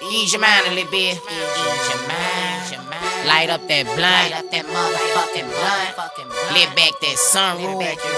Ease your mind a little bit. Ease your mind. Light up that blunt. Light up that motherfucking blunt. Lit back that sunroof.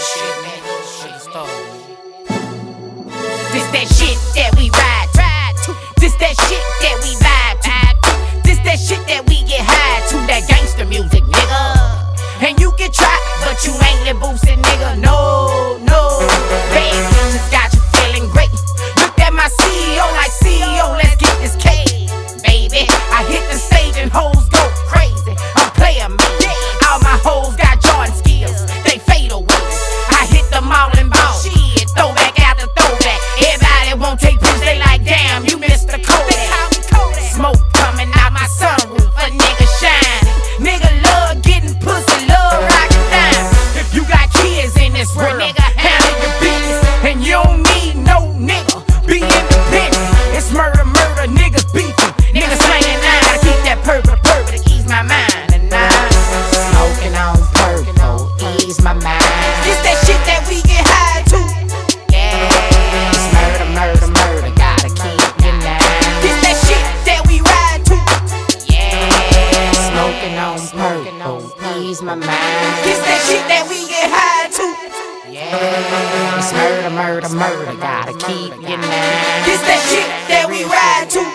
This that shit that we ride to. This that shit that we vibe to. This that shit that we get high to. That gangster music, nigga. And you can try, but you ain't Lil Boosie, nigga. No, no. Bad bitches got you feeling great. Look at my CEO like CEO, let's get this cake, baby. I hit the stage and hoes go crazy. I'm player me. All my hoes got Jordan skills. They fade away. I hit them all and ball. Shit, throwback after throwback. Everybody won't take pills. They like, damn, you missed the Kodak. Smoke coming out my sunroof. A nigga shine. Nigga love getting pussy. Love rockin' down. If you got kids in this world, nigga, handle your business. And you don't need no nigga. Be independent. It's murder, murder. Niggas beefing. Niggas slanging nine. Keep that purple to ease my mind. And I'm smoking on purple, ease my mind. It's that shit that we get high to. Yeah, it's murder, murder, murder. Gotta keep your nine. It's that shit that we ride to. Yeah, smoking on purple, ease my mind. It's that shit that we get high to. Yeah, it's murder, murder, murder. Gotta keep your nine. It's that shit that we ride to.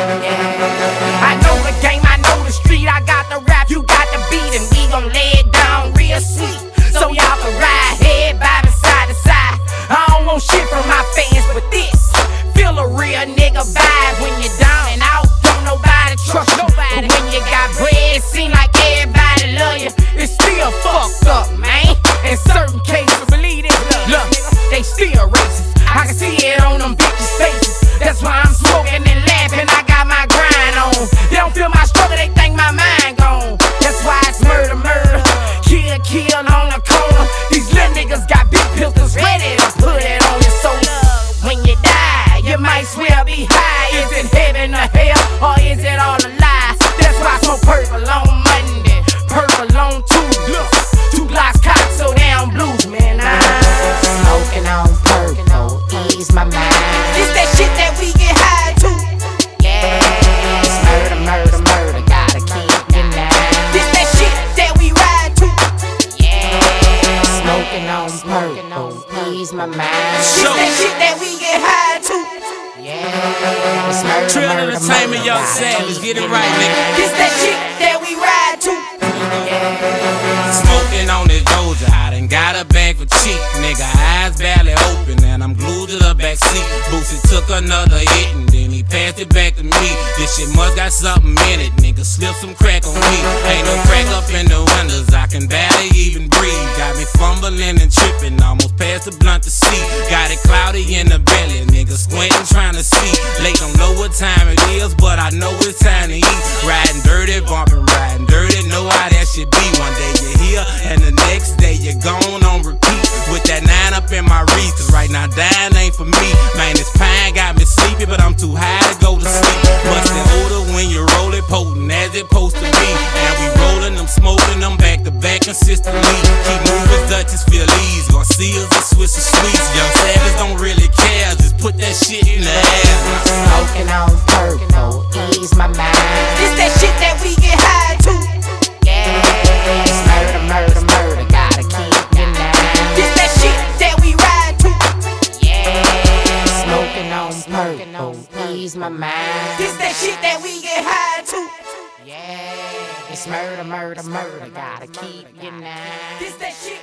Yeah, I know the game, I know the street. I got the rap, you got the beat, and we gon' lay it down real sweet. So y'all can ride head bobbing side to side. I don't want shit from my fans, but this feel a real nigga vibe when you're down and out. Don't nobody trust nobody. But when you got bread, it seem like everybody love you. It's still fucked up, man. In certain cases, believe this, look, they still racist. I can see it on them bitches' faces. That's why I'm smoking and laughing. I got my grind on. They don't feel my struggle, they think my mind gone. That's why it's murder, murder. Kill, kill on the corner. These little niggas got big pistols ready to put it on your soul. When you die, you might swear be high. Is it heaven or hell, or is it all a lie? That's why I smoke purple on Monday, purple on Tuesday. 2 blocks cock, so down blues, man. I'm smoking on purple, ease my mind. It's that shit that we get high to. Yeah, it's murder, murder, murder. Gotta keep your nine. It's that shit that we ride to. Yeah, smoking on purple, ease my mind. It's that shit that we get high to. Yeah, it's murder, Trill murder, Entertainment, murder. Young Savage, get it right, nigga. It's that shit that we ride to. Smoking on this Doja, I done got a bag for cheap, nigga. Eyes barely open and I'm glued to the back seat. Boosie took another hit and then he passed it back to me. This shit must got something in it, nigga. Slip some crack on me. Ain't no crack up in the windows, I can barely even breathe. Got me fumbling and tripping, almost past the blunt to see. Got it cloudy in the belly, nigga. Squinting trying to see. Late, don't know what time it is, but I know it's time to eat. Riding dirty, bumping, riding dirty. Know how that shit be. One day you're here and the next day you're gone on repeat. With that 9 up in my reach, cause right now dying ain't for me. Man, this pine got me sleepy, but I'm too high to go to sleep. Bustin' odor when you roll it, potent as it supposed to be. And we rollin' them, smoking them back to back consistently. Keep moving Dutchess, Phillies, Garcias and Swiss and Sweets. Young Savage don't really care, just put that shit in the air. Smoking on purple, ease my mind. It's that shit that we get high to. Yeah, it's murder, murder, murder. Gotta keep your nine. It's that shit that we ride to. Yeah, smoking on purple, ease my mind. It's that shit that we get high to. Yeah, it's murder, murder, murder. Gotta keep your nine. It's that shit.